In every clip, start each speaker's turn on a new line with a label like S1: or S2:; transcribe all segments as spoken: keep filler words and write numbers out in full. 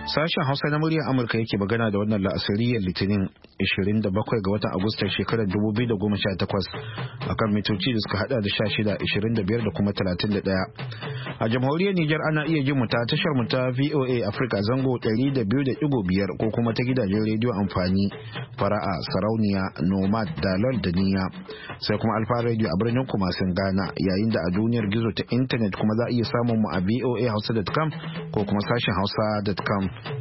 S1: Sashen Hausa na muryar Amurka yake magana da wannan la'asariyar Litinin ishirin da bakwai ga watan Agustan shekarar dubu biyu da goma sha takwas akan mitoci da suka hada da sha shida, ishirin da biyar da kuma talatin da ɗaya. A jamhuriyar Nijar ana iya jin mu ta tashar mu ta V O A Africa zango ɗari da biyu da ɗigo biyar ko kuma ta gidajen rediyo amfani Fara'a, Sarauniya, Nomad, Dalol da Niya. Sai kuma Alfa Radio a birnin Kumasin Ghana, yayin da a duniyar gizo ta intanet kuma za a iya samun mu a v o a hausa dot com ko kuma sashen hausa dot com.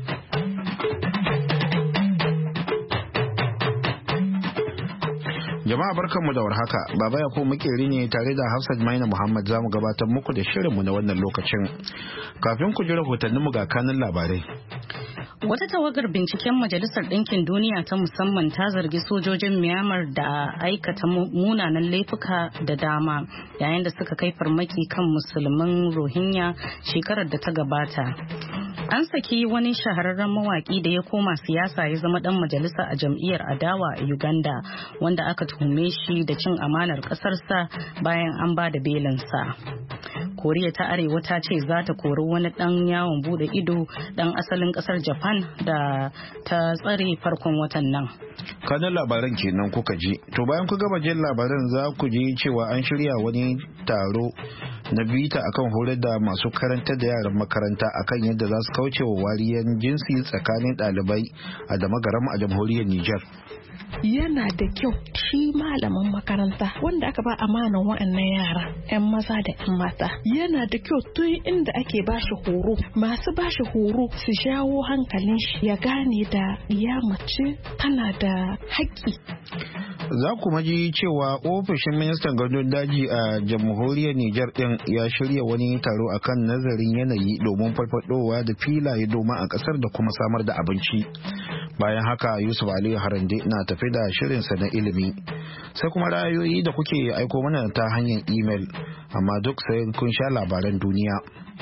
S1: Jama'a barkanmu da warhaka. Baba ya ko makeri ne tare da Hafsat Maina Muhammad zamu gabatar muku da shirinmu na wannan lokacin. Kafin ku ji rahotanninmu ga kanin labarai.
S2: Wata tawagar binciken Majalisar Ɗinkin Duniya ta musamman ta zargi sojojin Myanmar da aikata munanan laifuka da dama yayin da suka kai farmaki kan musulman Rohingya shekarar da ta gabata. An saki wani shahararren mawaki da ya koma siyasa ya zama dan majalisa a jam'iyyar adawa a Uganda wanda aka tuhume shi da cin amanar kasarsa bayan an ba da belinsa. Koriya ta Arewa ta ce za ta kori wani dan yawon bude ido dan asalin kasar Japan da ta tsare farkon watan nan.
S1: Kanin labaran kenan kuka ji. To bayan ku gama jin labaran za ku ji cewa an shirya wani taro na bita akan horar da masu karantar da yaran makaranta akan yadda za su kauce wa wariyar jinsi tsakanin ɗalibai a Damagaram a jamhuriyar Nijar.
S3: Yana da kyau shi malamin makaranta wanda aka ba amanan wa'annan yara 'yan maza da 'yan mata, yana da kyau tun inda ake bashi horo, masu bashi horo su jawo hankalin shi ya gane da ya mace tana da haƙƙi.
S1: Za ku maji cewa ofishin ministan gandun daji a jamhuriyar Nijar din ya shirya wani taro akan nazarin yanayi domin farfadowa da filaye domin a kasar da kuma samar da abinci. Bayan haka Yusuf Aliyu Harande na tafi da shirinsa na ilimi. Sai kuma ra'ayoyi da kuke aiko mana ta hanyar imel, amma duk sai kun sha labaran duniya.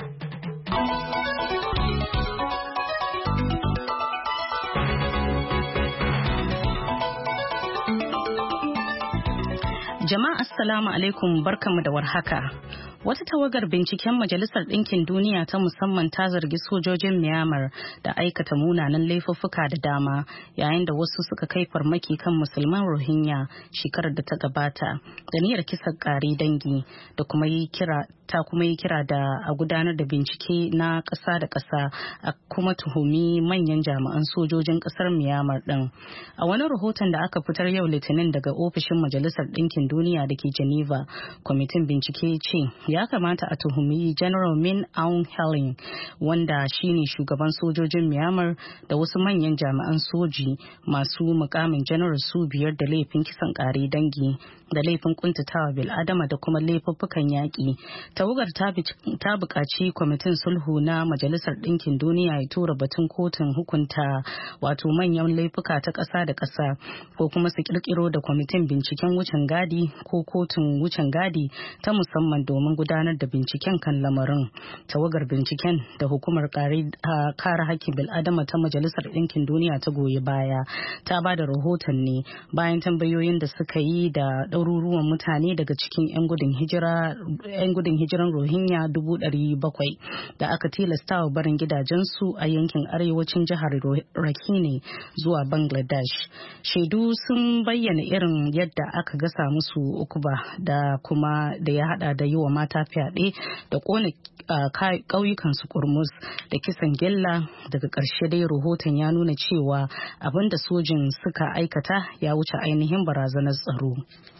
S2: Jama'a assalamu alaikum, barkamu da warhaka. Wata tawagar binciken Majalisar Ɗinkin Duniya ta musamman ta zargi sojojin Myanmar da aikata munanan laifuffuka da dama yayin da wasu suka kai farmaki kan musulman Rohingya shekarar da ta gabata da niyyar kisan ƙare dangi da kuma yi kira ta kuma yi kira da a gudanar da bincike na ƙasa da ƙasa a kuma tuhumi manyan jami'an sojojin ƙasar Myanmar ɗin. A wani rahoton da aka fitar yau Litinin daga ofishin Majalisar Ɗinkin Duniya da ke Geneva, kwamitin bincike ce ya kamata a tuhumi General Min Aung Hlaing wanda shine shugaban sojojin Myanmar da wasu manyan jami'an soji masu mukamin general su biyar da laifin kisan ƙare dangi da laifin kuntatawa bil'adama da kuma laifuffukan yaƙi. Tawagar ta buƙaci kwamitin sulhu na Majalisar Ɗinkin Duniya ya tura batun kotun hukunta wato manyan laifuka ta ƙasa da ƙasa ko kuma su ƙirƙiro da kwamitin binciken wucin gadi ko kotun wucin gadi ta musamman domin gudanar da binciken kan lamarin. Tawagar binciken da hukumar kare haƙƙin bil'adama ta Majalisar Ɗinkin Duniya ta goyi baya ta ba da rahoton ne bayan tambayoyin da suka yi da ɗaruruwan mutane daga cikin 'yan gudun hijira 'yan gudun hijiran Rohingya dubu ɗari bakwai da aka tilasta wa barin gidajensu a yankin arewacin jihar Rakhine zuwa Bangladesh. Shaidu sun bayyana irin yadda aka gasa musu ukuba da kuma da ya hada da yi wa mata fyaɗe da ƙona ƙauyukansu kurmus da kisan gilla. Daga ƙarshe dai rahoton ya nuna cewa abin da sojin suka aikata ya wuce ainihin barazanar tsaro.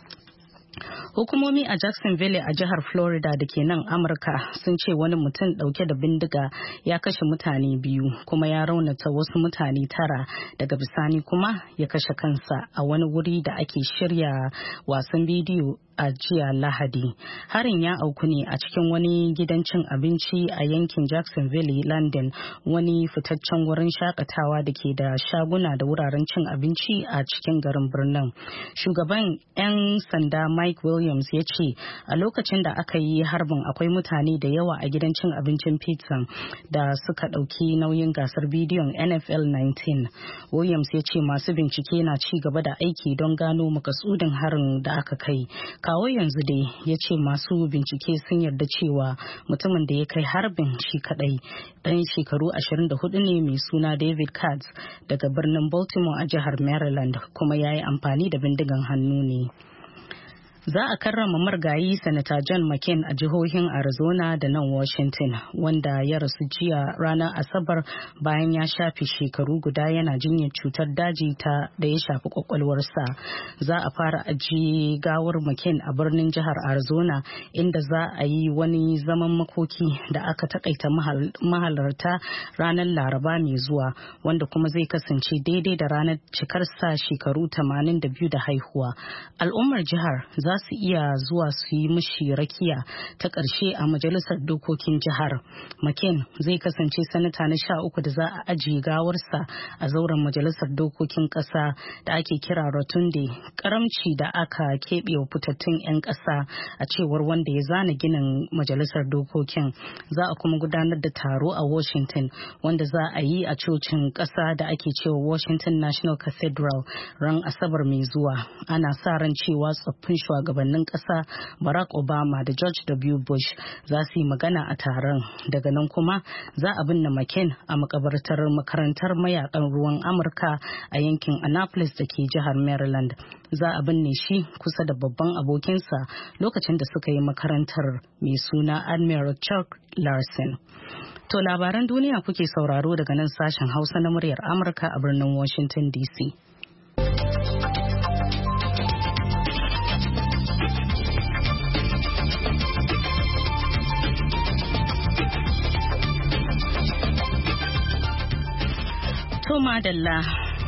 S2: Hukumomi a Jacksonville a jihar Florida da ke nan Amurka sun ce wani mutum dauke da bindiga ya kashe mutane biyu kuma ya raunata wasu mutane tara, daga bisani kuma ya kashe kansa a wani wuri da ake shirya wasan bidiyo a jiya Lahadi. Harin ya auku ne a cikin wani gidan cin abinci a yankin Jacksonville, London, wani fitaccen wurin shakatawa da ke da shaguna da wuraren cin abinci a cikin garin birnin. Shugaban 'yan sanda Mike Williams ya ce a lokacin da aka yi harbin akwai mutane da yawa a gidan cin abincin pizza da suka ɗauki nauyin gasar bidiyon N F L nineteen. Williams ya ce masu bincike na ci gaba da aiki don gano makasudin harin da aka kai. kawo yanzu dai ya ce masu bincike sun yarda cewa mutumin da ya kai harbin shi kadai dan shekaru ashirin da hudu ne mai suna David Katz daga birnin Baltimore a jihar Maryland, kuma ya yi amfani da bindigan hannu ne. Za a karrama marigayi Sanata John McCain a jihohin Arizona da nan Washington, wanda ya rasu jiya ranar Asabar bayan ya shafe shekaru guda yana jinyar cutar daji ta da ya shafi kwakwalwarsa. Za a fara ajiye gawar McCain a birnin jihar Arizona, inda za a yi wani zaman makoki da aka takaita mahalarta ranar Laraba mai zuwa, wanda kuma zai kasance daidai da ranar cikarsa shekaru tamanin da biyu da haihuwa. Al'ummar jihar za za su iya zuwa su yi mishi rakiya ta ƙarshe a majalisar dokokin jihar. McCain zai kasance sanata na sha uku da za a ajiye gawarsa a zauren majalisar dokokin ƙasa da ake kira rotunde, karamci da aka keɓe wa fitattun 'yan ƙasa a cewar wanda ya zana ginin majalisar dokokin. Za a kuma gudanar da taro a Washington wanda za a yi a cocin ƙasa da ake cewa Washington National Cathedral ran Asabar mai zuwa. Ana sa ran cewa tsoffin shugabannin ƙasa Barack Obama da George W. Bush za su yi magana a taron. Daga nan kuma za a binne McCain a makabartar makarantar mayakan ruwan Amurka a yankin Annapolis da ke jihar Maryland. Za a binne shi kusa da babban abokinsa lokacin da suka yi makarantar mai suna Admiral Chuck Larson. To labaran duniya kuke sauraro daga nan sashen Hausa na muryar Amurka a birnin Washington D C. To madalla,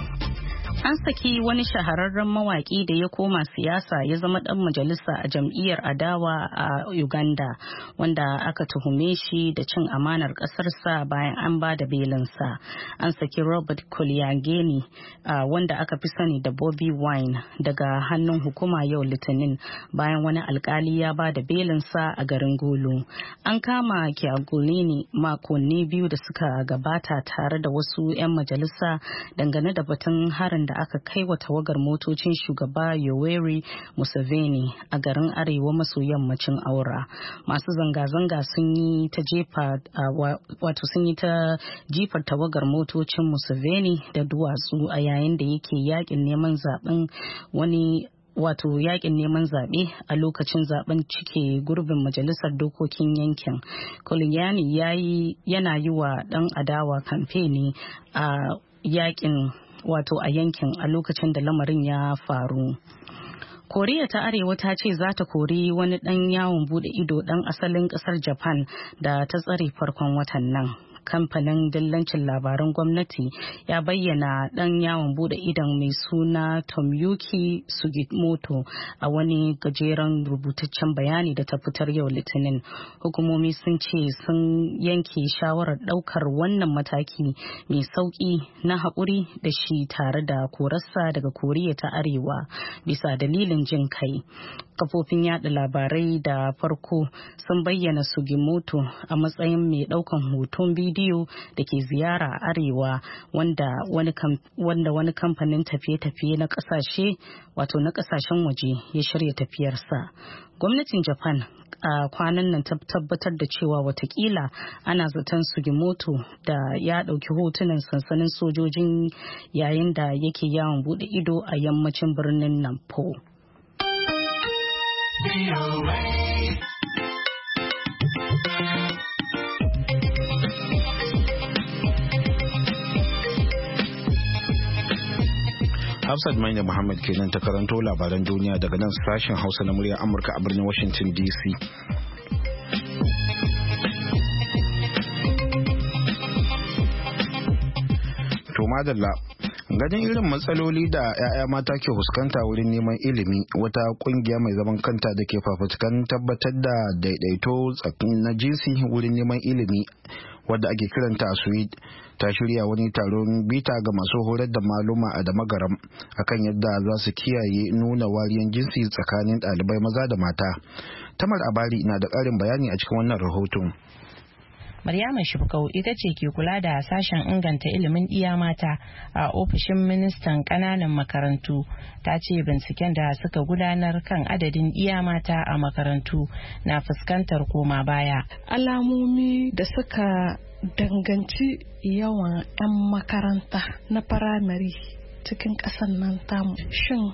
S2: an saki wani shahararren mawaƙi da ya koma siyasa ya zama ɗan majalisa a jam'iyyar adawa a Uganda, wanda aka tuhume shi da cin amanar ƙasarsa bayan an ba da belinsa. An saki Robert Koliangeni, uh, wanda aka fi sani da Bobby Wine, daga hannun hukuma yau Litinin bayan wani alkali ya ba da belinsa a garin Gulu. An kama Kyagulanyi makonni biyu da suka gabata tare da wasu 'yan majalisa dangane da batun harin da aka kai wa tawagar motocin shugaba Yoweri Museveni a garin arewa maso yammacin Aura. Masu zanga-zanga sun yi ta jefa wato sun yi ta jifar tawagar motocin Museveni da duwatsu a yayin da yake yakin neman zaben wani wato yakin neman zaɓe a lokacin zaben cike gurbin majalisar dokokin yankin. Koliangeni yana yi wa ɗan adawa kamfeni a yakin wato a yankin a lokacin da lamarin ya faru. Koriya ta Arewa ta ce za ta kori wani ɗan yawon bude ido ɗan asalin ƙasar Japan da ta tsare farkon watan nan. Kamfanin dillancin labaran gwamnati ya bayyana ɗan yawon bude idon mai suna Tomoyuki Sugimoto a wani gajeren rubutaccen bayani da ta fitar yau Litinin. Hukumomi sun ce sun yanke shawarar ɗaukar wannan mataki mai sauƙi na haƙuri da shi tare da korarsa daga Koriya ta Arewa bisa dalilin jin kai. Kafofin yada labarai da farko sun bayyana Sugimoto a matsayin mai ɗaukan hoton bidiyo bidiyo da ke ziyara a arewa wanda wani wanda wani kamfanin tafiye-tafiye na kasashe wato na kasashen waje ya shirya tafiyarsa. Gwamnatin Japan a kwanan nan ta tabbatar da cewa watakila ana zaton Sugimoto da ya dauki hotunan sansanin sojojin yayin da yake yawon bude ido a yammacin birnin Nampo.
S1: Hafsat Maina Muhammad kenan ta karanto labaran duniya daga nan sashen Hausa na muryar Amurka a birnin Washington D C. To madalla, ganin irin matsaloli da 'ya'ya mata ke fuskanta wurin neman ilimi, wata kungiya mai zaman kanta da ke fafutukan tabbatar da daidaito na jinsi wurin neman ilimi wadda ake kiranta Sweet ta shirya wani taron bita ga masu horar da maluma a Damagaram akan yadda za su kiyaye nuna wariyan jinsi tsakanin ɗalibai maza da mata. Tamar Abari na da ƙarin bayani a cikin wannan rahoton.
S4: Maryama Shibkau ita ce ke kula da sashen inganta ilimin iya mata a ofishin ministan ƙananan makarantu. Ta ce binciken da suka gudanar kan adadin iya mata a makarantu na fuskantar koma baya.
S3: Alamomi da suka danganci yawan 'yan makaranta na firamare cikin ƙasar nan tamu. Shin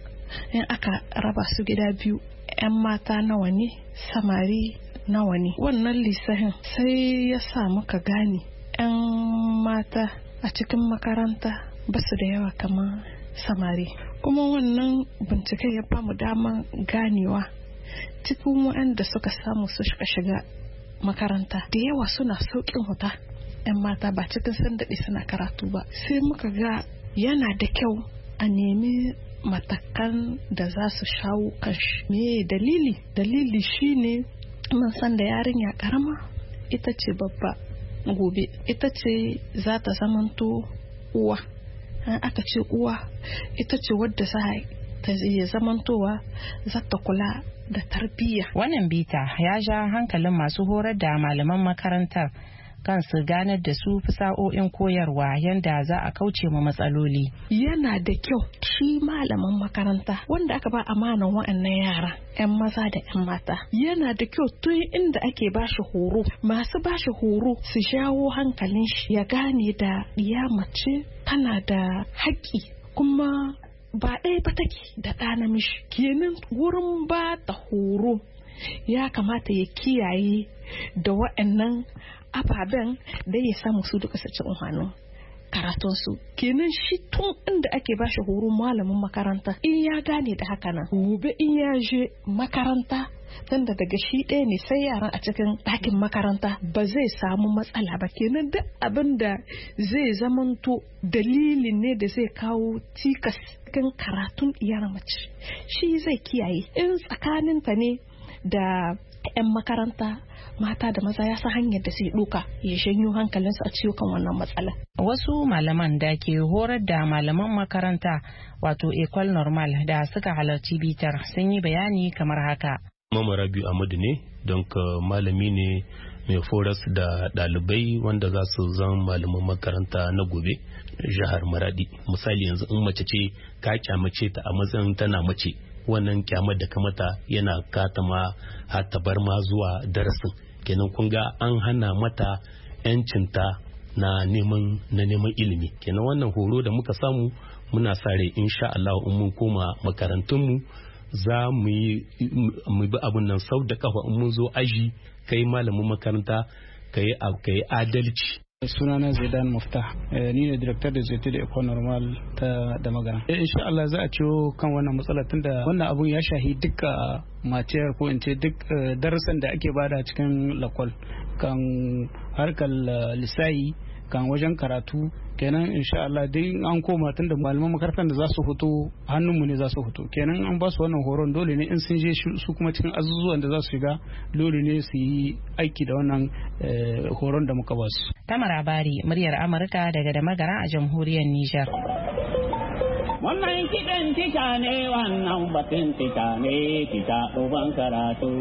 S3: in aka raba su gida biyu, 'yan mata nawa ne, samari nawa ne? Wannan lissafin sai ya sa muka gane 'yan mata a cikin makaranta ba su da yawa kamar samari. Kuma wannan bincike ya ba mu damar ganewa cikin waɗanda suka samu su shiga makaranta da yawa suna sauƙin huta. 'Yan mata ba cikin sun daɗe suna karatu ba. Sai muka ga yana da kyau a nemi matakan da za su shawo kan shi. Me dalili? Dalili shine mun san da yarinya karama ita ce babba gobe, ita ce za ta zamanto uwa. An aka ce uwa ita ce wadda za ta iya zamantowa za ta kula da tarbiyya.
S4: Wannan bita ya ja hankalin masu horar da malaman makarantar kan su ganar da su fasa'o'in koyarwa yanda za a kauce ma matsaloli.
S3: Yana da kyau shi malamin makaranta wanda aka ba amanan wa'annan yara 'yan maza da 'yan mata, yana da kyau tun inda ake bashi horo, masu bashi horo su jawo hankalin shi ya gane da ya mace tana da haƙƙi kuma ba ɗaya ba take da ɗa namiji. Kenan wurin ba ta horo ya kamata ya kiyaye da wa'annan ababen da ya samu su duka su ci umarnin karatunsu. Kenan shi tun inda ake bashi horo malamin makaranta in ya gane da haka nan, gobe in ya je makaranta tunda daga shi ɗaya ne sai yaran a cikin ɗakin makaranta ba zai samu matsala ba. Kenan duk abin da zai zamanto dalilin ne da zai kawo cikas cikin karatun iyar mace shi zai kiyaye. In tsakaninta ne da 'yan makaranta mata da maza ya san hanyar da zai duka ya shanyo hankalinsu a ciwo kan wannan matsala.
S4: Wasu malaman da ke horar da malaman makaranta wato Ecole Normal da suka halarci bitar sun yi bayani kamar haka.
S5: Mama Rabiu Ahmadu ne, don malami ne mai foras da ɗalibai wanda za su zama malaman makaranta na gobe jihar Maradi. Misali yanzu in mace ce ka kyamace ta a matsayin tana mace, wannan kyamar da kamata yana kata ma har ta bar ma zuwa darasin. Kenan kun ga an hana mata yancinta na neman na neman ilimi. Kenan wannan horo da muka samu muna sa rai insha Allah in mun koma makarantunmu za mu yi mu bi abun nan sau da kafa. In mun zo aji kai malamin makaranta kai kai adalci.
S6: Sunana Zaidan Muftah, ni ne director da zai da Ecole Normal ta da magana. Insha Allah za a ciwo kan wannan matsala tunda wannan abun ya shahi duka matiyar ko in ce duk darasan da ake bada cikin lakwal kan harkar lissayi kan wajen karatu. Kenan insha Allah dai an koma tunda malaman makarantar da za su fito hannunmu ne za su fito. Kenan an ba su wannan horon dole ne in sun je su kuma cikin azuzuwan da za su shiga dole ne su yi aiki da wannan horon da muka ba su.
S4: Tamara Bari, muryar Amurka daga da magana a jamhuriyar Nijar.
S7: Wannan kiɗan tica ne, wannan batun tica ne, tica uban karatu.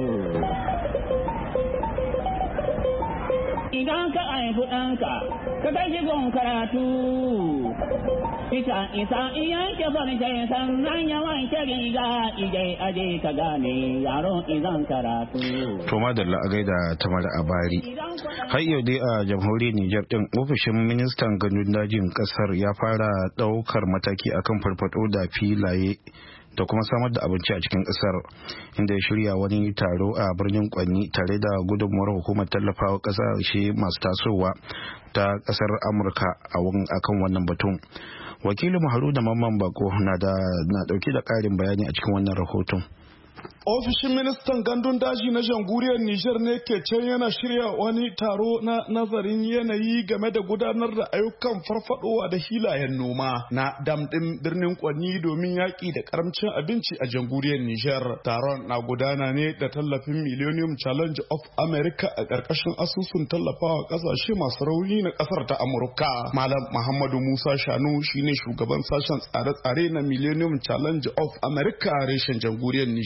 S7: Idan ka haifi ɗanka, ka kai shi gon karatu. Ita isa iyan ke farce sannan ya wanke riga ije aje ka gane yaro izan karatu.
S1: To madalla a gaida Tamar Abari. Har yau dai a jamhuriyar Nijar din ofishin ministan gandun dajin kasar ya fara daukar mataki akan farfado da filaye da kuma samar da abinci a cikin kasar, inda ya shirya wani taro a birnin Kwanni tare da gudunmuwar hukumar tallafawa kasashe masu tasowa ta kasar Amurka a akan wannan batun. Wakilin Haruna Mamman Bako na da na dauke da karin bayani a cikin wannan rahoton.
S8: Ofishin ministan gandun daji na jamhuriyar Nijar ne ke can yana shirya wani taro na nazarin yanayi game da gudanar da ayyukan farfadowa da hilayen noma na damɗin birnin Kwanni domin yaƙi da karamcin abinci a jamhuriyar Nijar. Taron na gudana ne da tallafin Millennium Challenge of America a ƙarƙashin asusun tallafawa ƙasashe masu rauni na ƙasar ta Amurka. Malam Muhammadu Musa Shanu shine shugaban sashen tsare-tsare na Millennium Challenge of America reshen jamhuriyar Nijar.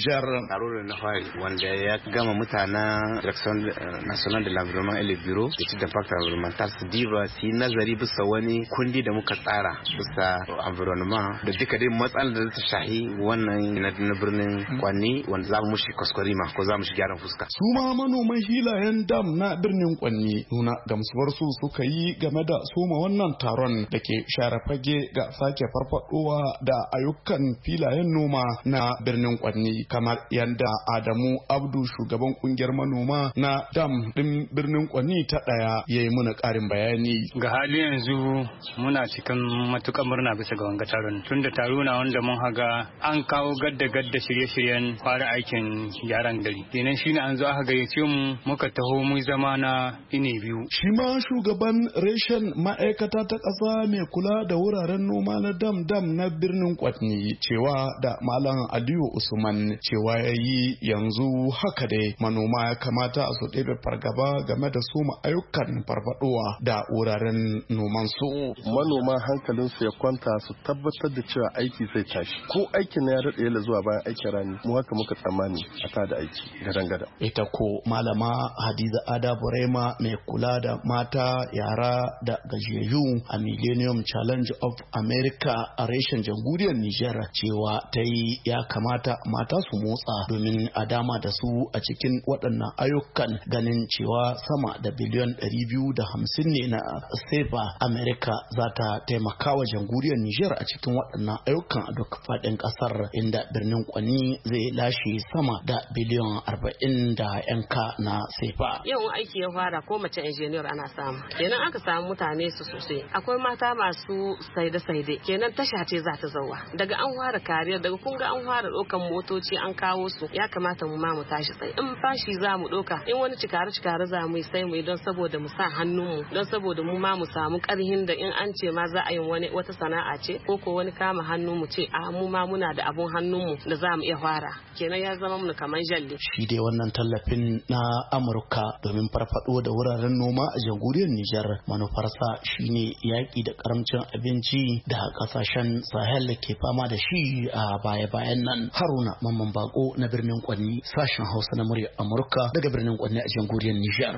S9: taro da na fari wanda ya gama mutanen Direction National de l'Environnement et le Bureau da ci da Factor Environmental su diba su yi nazari bisa wani kundi da muka tsara bisa environment da duka dai matsalar da ta shahi wannan na birnin Kwanni wanda za mu shi kwaskwarima ko za mu shi gyaran fuska.
S8: Su ma manoman hilayen dam na birnin Kwanni nuna gamsuwar su suka yi game da soma wannan taron da ke share fage ga sake farfadowa da ayyukan filayen noma na birnin Kwanni kamar yadda Adamu Abdu shugaban kungiyar manoma na dam din birnin Kwanni ta daya yayi mana karin bayani.
S10: Ga hali yanzu muna cikin matukar murna bisa ga wanga taron tunda taro na wanda mun haga an kawo gadda gadda shirye-shiryen fara aikin gyaran gari kenan shine an zo aka gayyace mu muka taho mu zama na ine biyu.
S8: Shi ma shugaban reshen ma'aikata ta ƙasa mai kula da wuraren noma na dam dam na birnin Kwanni cewa da Malam Aliyu Usman cewa yayi yanzu haka dai manoma ya kamata su ɗebe fargaba game da soma ayyukan farfadowa da wuraren noman su.
S11: Manoma hankalin su ya kwanta su tabbatar da cewa aiki zai tashi ko aikin ya rade la zuwa bayan aikin rani mu haka muka tsammani a ta da aiki gadan gadan.
S8: Ita ko malama Hadiza Ada Burema mai kula da mata yara da gajiyayyu a Millennium Challenge of America a reshen jamhuriyar Nijar cewa ta yi ya kamata mata su motsa domin a dama da su a cikin waɗannan ayyukan ganin cewa sama da biliyon ɗari biyu da hamsin ne na sefa America za ta taimaka wa jamhuriyar Nijar a cikin waɗannan ayyukan a duk faɗin ƙasar inda birnin Kwanni zai lashe sama da biliyon arba'in da yanka na sefa.
S12: Yau aiki ya fara ko mace injiniyar ana samu kenan aka samu mutane su sosai akwai mata masu saide-saide kenan tasha ce za ta zauwa daga an fara kariyar daga kun ga an fara ɗaukan motoci an kawo su ya kamata mu ma mu tashi tsaye in fashi za mu ɗauka in wani cikare-cikare za mu yi sai mu yi don saboda mu sa hannunmu don saboda mu ma mu samu ƙarhin da in an ce ma za a yi wani wata sana'a ce ko ko wani kama hannu mu ce a mu ma muna da abun hannunmu da za mu iya fara kenan ya zama mu kamar jalle.
S8: Shi dai wannan tallafin na Amurka domin farfado da wuraren noma a jamhuriyar Nijar manufarsa shine yaƙi da karamcin abinci da kasashen Sahel ke fama da shi a baya-bayan nan. Haruna Mamman Bako na birnin Kwanni sashen Hausa na murya Amurka daga birnin Kwanni a jamhuriyar Nijar.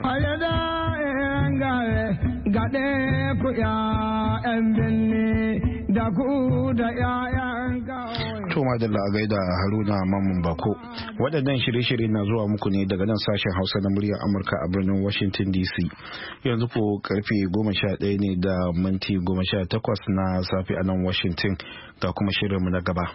S13: Gaɗe ku ‘ya'yan binne da ku da ‘ya'yan kawai.
S1: To madalla a gaida Haruna Mamman Bako. Waɗannan shirye-shirye na zuwa muku ne daga nan sashen Hausa na muryar Amurka a birnin Washington D C. Yanzu ko karfe goma sha ɗaya ne da minti goma sha takwas na safe a nan Washington ga kuma shirinmu na gaba.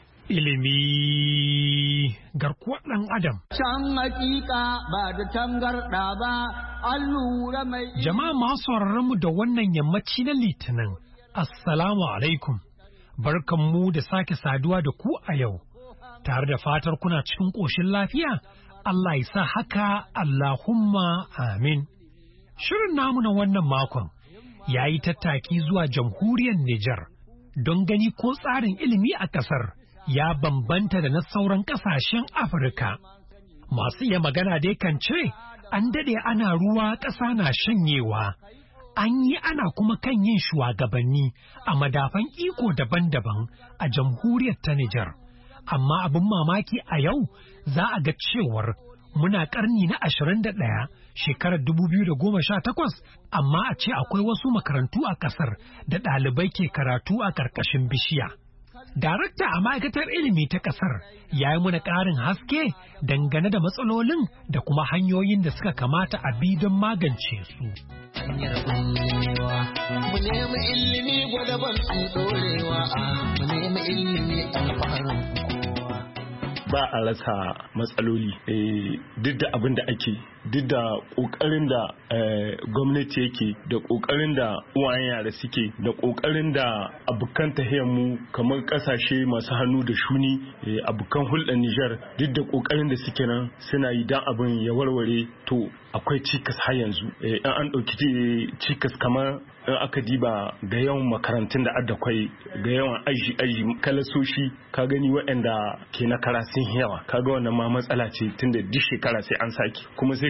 S14: Ilimi garkuwar ɗan Adam.
S13: Can hakika ba da tangarɗa ba, an lura mai.
S14: Jama'a masu mu da wannan yammaci na Litinin, Assalamu alaikum. Barkanmu da sake saduwa da ku a yau, tare da fatar kuna cikin ƙoshin lafiya, Allah ya sa haka Allahumma amin. Shirin namu na wannan makon ya yi tattaki zuwa jamhuriyar Nijar don gani ko tsarin ilimi a ƙasar ya bambanta da na sauran ƙasashen Afirka. Masu iya magana dai kan ce, an daɗe ana ruwa ƙasa na shanyewa, an yi ana kuma kan yin shugabanni a madafan iko daban-daban a jamhuriyar ta Nijar. Amma abin mamaki a yau za a ga cewar muna ƙarni na ashirin da ɗaya shekarar dubu biyu da goma sha takwas, amma a ce akwai wasu makarantu a ƙasar da ɗalibai ke karatu a ƙarƙashin bishiya. Darakta a ma'aikatar ilimi ta ƙasar ya yi mana ƙarin haske dangane da matsalolin da kuma hanyoyin da suka kamata a bi don magance su.
S13: Hanyar bullewa, mu nemi ilimi gwadaban ai ɗorewa, mu nemi ilimi alfaharin kowa.
S11: Ba a rasa matsaloli duk da abin da ake duk da ƙoƙarin da gwamnati yake da ƙoƙarin da uwayen yara suke da ƙoƙarin da abokan mu kamar ƙasashe masu hannu da shuni abokan hulɗar Nijar duk da ƙoƙarin da suke nan suna yi dan abin ya warware to akwai cikas har yanzu in an ɗauki cikas kamar in aka diba ga yawan makarantun da adda kwai ga yawan aji aji kalasoshi ka gani waɗanda ke na kara sun yawa kaga wannan ma matsala ce tunda duk shekara sai an saki kuma sai ka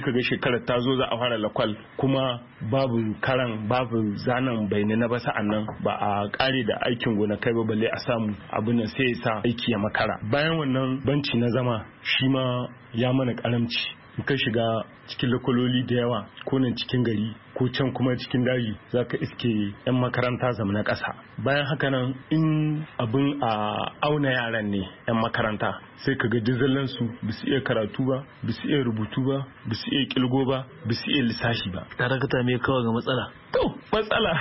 S11: ka ga shekarar ta zo za a fara lakwal kuma babu karan babu zanen bayanai na ba sa'an nan ba a kare da aikin gona kai ba balle a samu abin nan sai ya sa aiki ya makara. Bayan wannan banci na zama shi ma ya mana karamci. Ka shiga cikin lakwaloli da yawa ko nan cikin gari ko can kuma cikin daji za ka iske 'yan makaranta zama na ƙasa. Bayan haka nan in abin a auna yaran ne 'yan makaranta sai ka ga dizallansu ba su iya karatu ba, ba su iya rubutu ba, ba su iya kilgo ba, ba su iya lissafi ba.
S15: Darakta me kawai ga matsala?
S11: To matsala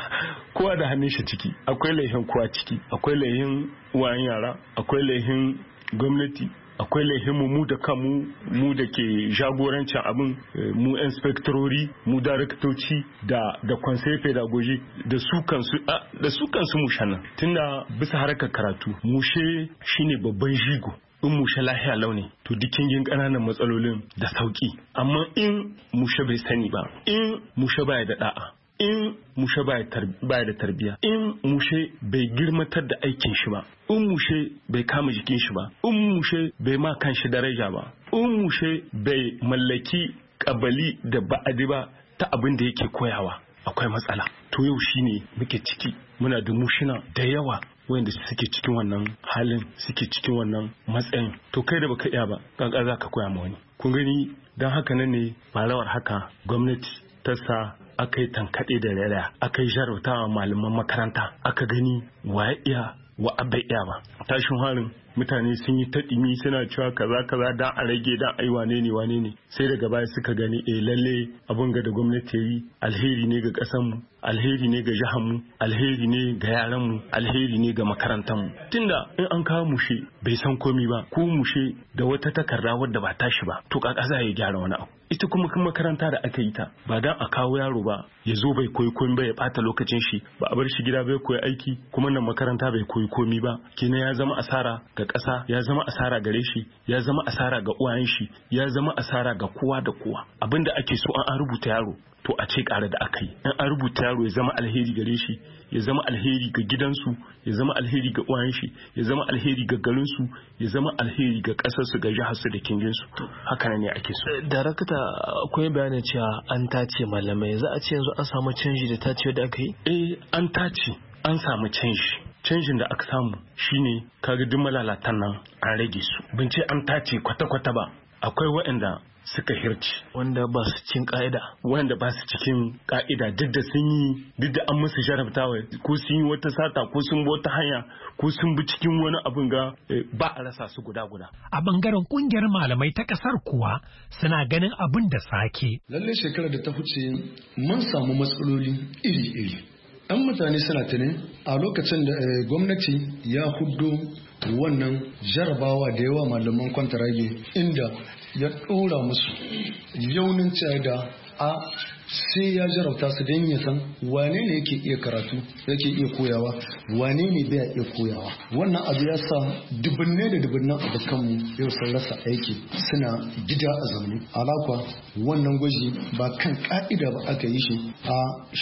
S11: kowa da hannun shi ciki. Akwai laihin kowa ciki, akwai laihin uwayen yara, akwai laihin gwamnati, akwai laihinmu mu da kanmu mu da ke jagorancin abin mu inspectorori mu daraktoci da da conseil pedagogy da su kansu da su kansu mushannan tunda bisa harkar karatu mushe shine babban jigo. In mushe lahiya launi to dukkan yin ƙananan matsalolin da sauki, amma in mushe bai sani ba, in mushe baya da da'a, in mushe baya da tarbiya, in mushe bai girmatar da aikin shi ba, in mushe bai kama jikin shi ba, in mushe bai ma kan shi daraja ba, in mushe bai mallaki kabali da ba'adi ba ta abin da yake koyawa, akwai matsala. To yau shine muke ciki, muna da mushina da yawa wanda suke cikin wannan halin, suke cikin wannan matsayin. To kai da baka iya ba kaka za ka koya ma wani. Kun gani dan haka nan ne malawar haka gwamnati ta sa aka yi tankaɗe da raya, aka yi jarabtawa malaman makaranta, aka gani wa ya iya wa bai iya ba. Tashin harin mutane sun yi taɗimi suna cewa kaza kaza dan a rage dan ai wane ne wane ne, sai daga baya suka gani eh lalle abun ga da gwamnati yi alheri ne ga ƙasar mu, alheri ne ga jihar mu, alheri ne ga yaran mu, alheri ne ga makarantar mu. Tunda in an kawo mushe bai san komi ba ko mushe da wata takarda wadda ba tashi ba, to kaka za ya gyara wani abu. Ita kuma kan makaranta da aka yi ta ba dan a kawo yaro ba ya zo bai koyi komi ba ya bata lokacin shi, ba a bar shi gida bai koyi aiki kuma nan makaranta bai koyi komi ba, kenan ya zama asara ga ƙasa, ya zama asara gare shi, ya zama asara ga uwayen shi, ya zama asara ga kowa da kowa. Abinda ake so an rubuta yaro to a ce ƙara da aka yi, in an rubuta yaro ya zama alheri gare shi, ya zama alheri ga gidansu, ya zama alheri ga uwayen shi, ya zama alheri ga garinsu, ya zama alheri ga ƙasarsu, ga jiharsu da kinginsu. Haka ne ake so.
S15: Darakta akwai bayanin cewa an tace malamai, za a ce yanzu an samu canji da tace da aka yi?
S11: Eh an tace, an samu canji. Canjin da aka samu shine kaga duk malalatan nan an rage su. Ban ce an tace kwata-kwata ba, akwai waɗanda suka hirci
S15: wanda ba su cikin ka'ida
S11: wanda ba su cikin ka'ida duk da sun yi duk da an musu jarabtawa ko sun yi wata sata ko sun bi wata hanya ko sun bi cikin wani abin ga ba a rasa su guda guda.
S14: A bangaren kungiyar malamai ta kasar kuwa suna ganin abin da sake.
S16: Lalle shekarar da ta huce mun samu matsaloli iri-iri. Ɗan mutane suna tunin a lokacin da gwamnati ya hudo wannan jarabawa da yawa malaman kwantarage inda ya ɗora musu yaunin da a sai ya jarabta su don ya san wane ne yake iya karatu yake iya koyawa wane ne bai iya koyawa. Wannan abu ya sa dubunne da dubunnan abokanmu yau sun rasa aiki suna gida a zaune. Alakwa wannan gwaji ba kan ka'ida ba aka yi shi a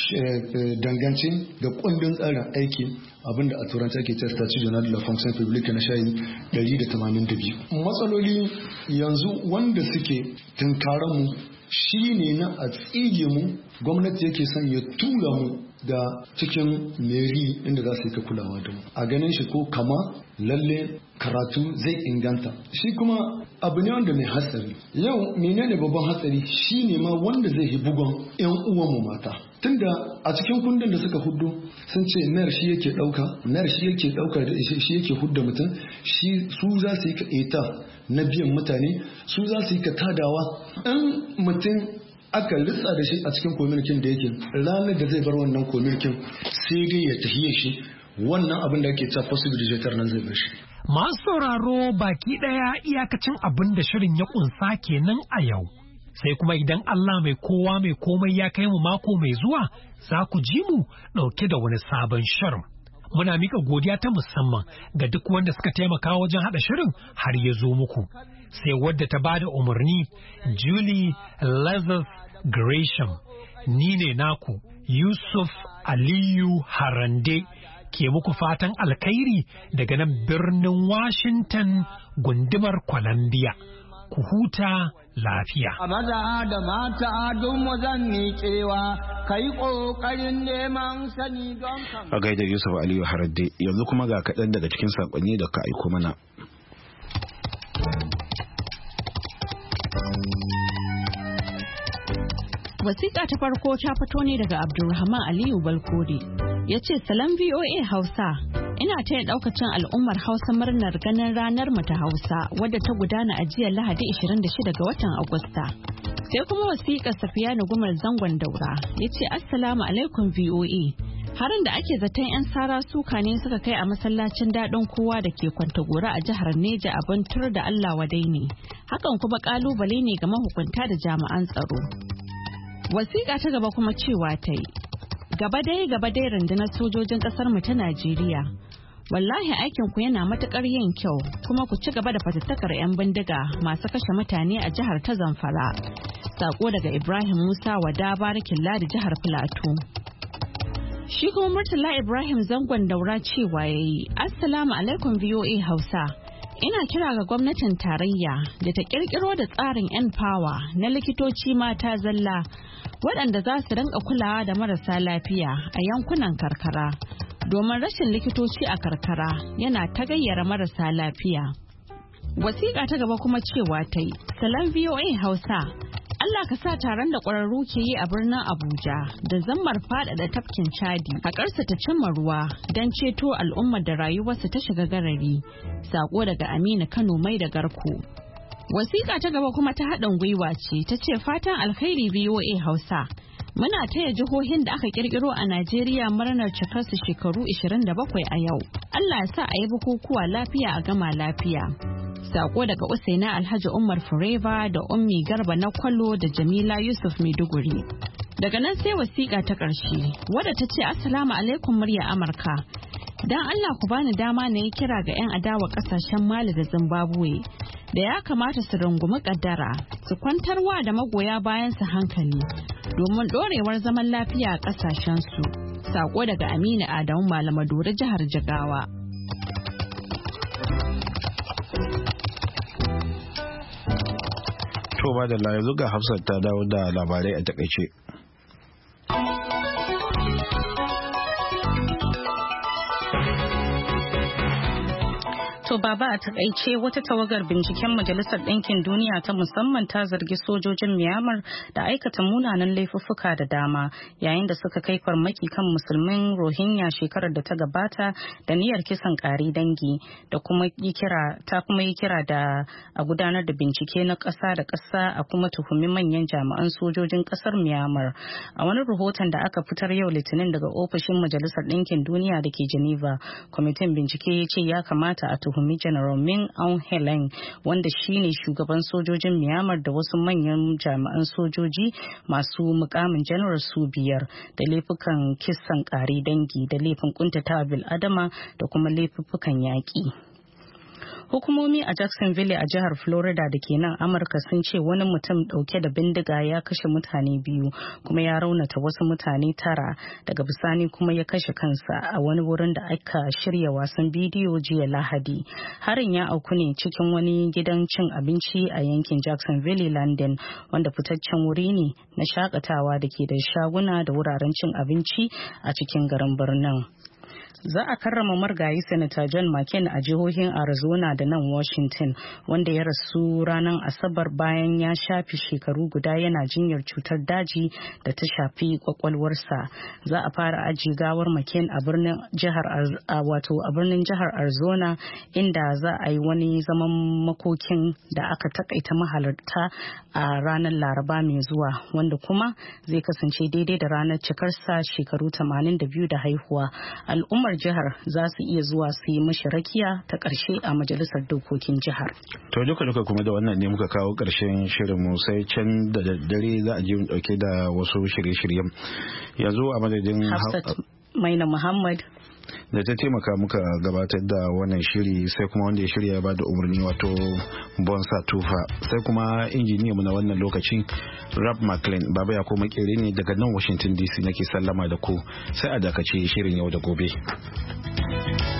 S16: dangance da kundin tsarin aiki abinda a turanci ake cewa statut general de la fonction publique na shayi ɗari da tamanin da biyu. Matsaloli yanzu wanda suke tunkaran mu shi ne na a tsige mu gwamnati yake son ya tura mu da cikin meri inda za su yi ka kulawa da mu a ganin shi ko kama lalle karatu zai inganta. Shi kuma abu ne wanda mai hatsari. Yau menene babban hatsari shi ne ma wanda zai yi bugon yan uwanmu mata. Tunda a cikin kundin da suka hudu sun ce nar shi yake dauka nar shi yake dauka da shi yake hudda mutum shi su za su yi ka eta na biyan mutane su za su yi ka tadawa in mutum aka litsa da shi a cikin kominikin da yake ranar da zai bar wannan kominikin sai dai ya tahiye shi wannan abin da ake cewa possibility nan zai bar shi.
S14: Masu sauraro baki daya iyakacin abin da shirin ya kunsa kenan a yau. Sai kuma idan Allah mai kowa mai komai ya kai mu mako mai zuwa za ku ji mu ɗauke da wani sabon shirin. Muna mika godiya ta musamman ga duk wanda suka taimaka wajen haɗa shirin har ya zo muku. Sai wadda ta bada umarni Julie Lazarus Gresham. Ni ne naku Yusuf Aliyu Harande ke muku fatan alkhairi daga nan birnin Washington gundumar Columbia. ku huta lafiya.
S13: A maza da mata don zan miƙewa kai ƙoƙarin neman sani don kan.
S1: A gaida Yusuf Aliyu Haradde, yanzu kuma ga kaɗan daga cikin saƙonni da ka aiko mana.
S17: Wasiƙa ta farko ta fito ne daga Abdulrahman Aliyu Balkode. Ya ce salam V O A Hausa. Ina taya daukacin al'ummar Hausa murnar ganin ranar mu ta Hausa wadda ta gudana a jiya Lahadi ishirin da shida ga watan Agusta. Sai kuma wasiƙar Safiyanu Gumar Zangon Daura. Ya ce Assalamu alaikum V O A. Harin da ake zaton 'yan sara suka ne suka kai a masallacin daɗin kowa da ke Kwantagora a jihar Neja abin tur da Allah wadai ne. Hakan kuma ƙalubale ne ga mahukunta da jami'an tsaro. Wasiƙa ta gaba kuma cewa ta yi, gaba dai gaba dai rundunar sojojin ƙasar mu ta Najeriya. Wallahi aikin ku yana matuƙar yin kyau kuma ku ci gaba da fatattakar 'yan bindiga masu kashe mutane a jihar ta Zamfara. Sako daga Ibrahim Musa Wada Barikin Ladi jihar Filato. Shi kuma Murtala Ibrahim Zangon Daura cewa yayi, Assalamu alaikum V O A Hausa. Ina kira ga gwamnatin tarayya da ta kirkiro da tsarin yan power na likitoci mata zalla waɗanda za su rinka kulawa da marasa lafiya a yankunan karkara domin rashin likitoci a karkara yana ta gayyara marasa lafiya. Wasiƙa ta gaba kuma cewa ta yi, Salam V O A Hausa, Allah ka sa taron da ƙwararru ke yi a birnin Abuja da zammar faɗaɗa tafkin Chadi a ƙarsa ta cimma ruwa don ceto al'ummar da rayuwarsu ta shiga garari. Sako daga Aminu Kano Mai da Garko. Wasiƙa ta gaba kuma ta haɗin gwiwa ce ta ce fatan alkhairi V O A Hausa. Muna taya jihohin da aka kirkiro a Najeriya murnar cikarsu shekaru ishirin da bakwai a yau. Allah ya sa a yi bukukuwa lafiya a gama lafiya. Sako daga Usaina Alhaji Umar Forever da Ummi Garba na Kwalo da Jamila Yusuf Maiduguri. Daga nan sai wasiƙa ta ƙarshe wadda ta ce Assalamu alaikum murya Amurka. Dan Allah ku bani dama na yi kira ga 'yan adawa ƙasashen Mali da Zimbabwe da ya kamata su rungumi ƙaddara su kwantarwa da magoya bayan su hankali domin ɗorewar zaman lafiya a ƙasashensu. Sako daga Aminu Adamu Malamadori jihar Jigawa.
S1: To ba da yanzu ga Hafsat ta dawo da labarai a takaice.
S2: To baba a takaice wata tawagar binciken Majalisar Ɗinkin Duniya ta musamman ta zargi sojojin Myanmar da aikata munanan laifuffuka da dama yayin da suka kai farmaki kan musulmin Rohingya shekarar da ta gabata da niyyar kisan ƙari dangi da kuma yi kira ta kuma yi kira da a gudanar da bincike na ƙasa da ƙasa a kuma tuhumi manyan jami'an sojojin ƙasar Myanmar. A wani rahoton da aka fitar yau Litinin daga ofishin Majalisar Ɗinkin Duniya da ke Geneva, kwamitin bincike ya ce ya kamata a tuhumi General Min Aung Hlaing wanda shine shugaban sojojin Myanmar da wasu manyan jami'an sojoji masu mukamin general su biyar da laifukan kisan ƙare dangi da laifin kuntatawa bil'adama da kuma laifukan yaƙi. Hukumomi a Jacksonville a jihar Florida da ke nan Amurka sun ce wani mutum dauke da bindiga ya kashe mutane biyu kuma ya raunata wasu mutane tara daga bisani kuma ya kashe kansa a wani wurin da aka shirya wasan bidiyo jiya Lahadi. Harin ya auku ne cikin wani gidan cin abinci a yankin Jacksonville Landing wanda fitaccen wuri ne na shakatawa da ke da shaguna da wuraren cin abinci a cikin garin birnin. Za a karrama margayi Senator John McCain a jihohin Arizona da nan Washington wanda ya rasu ranar Asabar bayan ya shafi shekaru guda yana jinyar cutar daji da ta shafi kwakwalwarsa. Za a fara aji gawar McCain a birnin jihar wato a birnin jihar Arizona inda za a yi wani zaman makokin da aka takaita mahalarta a ranar Laraba mai zuwa wanda kuma zai kasance daidai da ranar cikarsa shekaru tamanin da biyu da haihuwa. Al'ummar jihar za su iya zuwa su yi mashi rakiya ta ƙarshe a majalisar dokokin jihar.
S1: To duka duka kuma da wannan ne muka kawo ƙarshen shirinmu sai can da daddare za a je mu dauke da wasu shirye-shiryen. Yanzu a madadin
S2: Hafsat Maina Muhammad
S1: da ta taimaka muka gabatar da wannan shiri sai kuma wanda ya shirya ya bada umarni wato Bonsa Tufa sai kuma injiniya mu na wannan lokaci Rap McLean baba ya koma kere ne daga nan Washington D C nake sallama da ku sai a dakace shirin yau da gobe.